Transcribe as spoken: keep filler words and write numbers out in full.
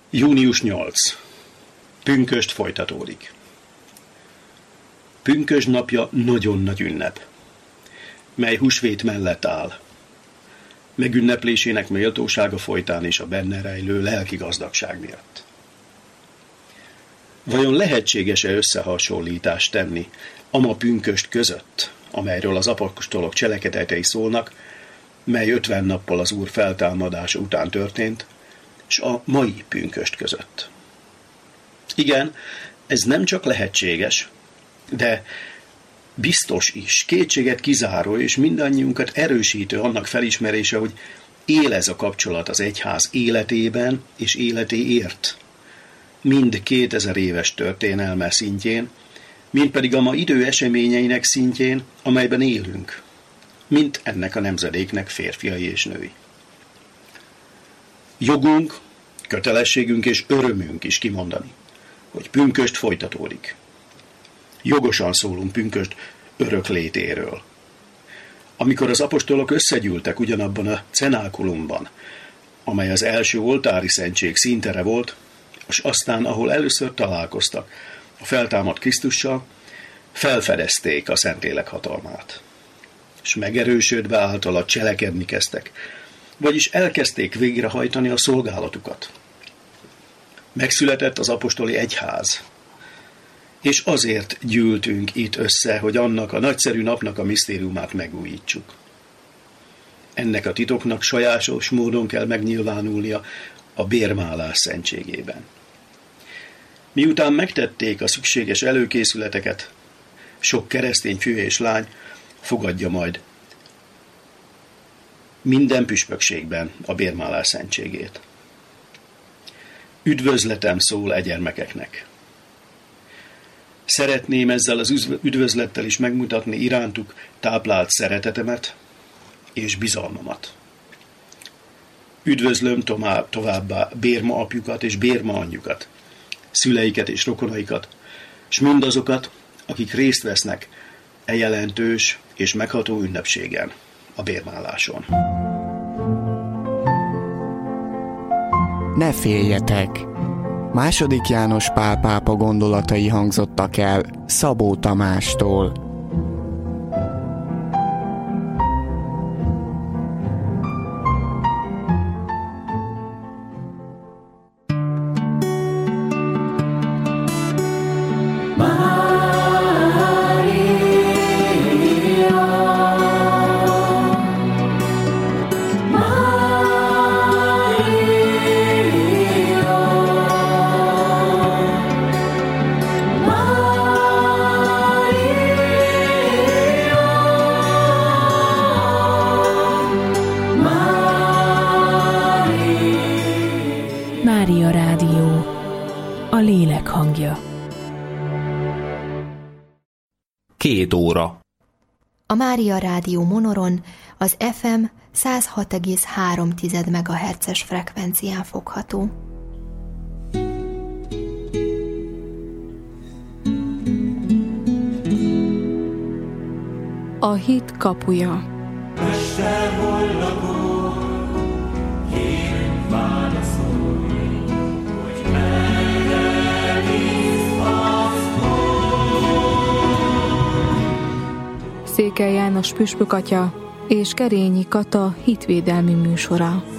június nyolcadika. Pünkösd folytatódik. Pünkösd napja nagyon nagy ünnep, mely húsvét mellett áll. Megünneplésének méltósága folytán és a benne rejlő lelki gazdagság miatt. Vajon lehetséges-e összehasonlítást tenni ama pünkösd között, amelyről az apostolok cselekedetei szólnak, mely ötven nappal az Úr feltámadása után történt, és a mai pünkösd között? Igen, ez nem csak lehetséges, de biztos is, kétséget kizáró és mindannyiunkat erősítő annak felismerése, hogy él ez a kapcsolat az egyház életében és életéért. Mind kétezer éves történelme szintjén, mind pedig a ma idő eseményeinek szintjén, amelyben élünk, mint ennek a nemzedéknek férfiai és női. Jogunk, kötelességünk és örömünk is kimondani, hogy pünkösd folytatódik. Jogosan szólunk pünkösd örök létéről. Amikor az apostolok összegyűltek ugyanabban a cenákulumban, amely az első oltári szentség színtere volt, és aztán, ahol először találkoztak a feltámadt Krisztussal, felfedezték a Szentlélek hatalmát, és megerősödve általa cselekedni kezdtek, vagyis elkezdték végrehajtani a szolgálatukat. Megszületett az apostoli egyház, és azért gyűltünk itt össze, hogy annak a nagyszerű napnak a misztériumát megújítsuk. Ennek a titoknak sajátos módon kell megnyilvánulnia a bérmálás szentségében. Miután megtették a szükséges előkészületeket, sok keresztény fű és lány fogadja majd minden püspökségben a bérmálás szentségét. Üdvözletem szól e gyermekeknek. Szeretném ezzel az üdvözlettel is megmutatni irántuk táplált szeretetemet és bizalmamat. Üdvözlöm továbbá bérma apjukat és bérma anyjukat, szüleiket és rokonaikat, és mindazokat, akik részt vesznek e jelentős és megható ünnepségen, a bérmáláson. Ne féljetek! Második János Pál pápa gondolatai hangzottak el Szabó Tamástól. Mária Rádió, a lélek hangja. Két óra. A Mária Rádió Monoron az ef em száz hat egész három megahertzes frekvencián fogható. A hit kapuja. Mester, hol lakol, kérünk válaszolni, hogy merre bízhatsz. Székely János püspök atya és Kerényi Kata hitvédelmi műsora.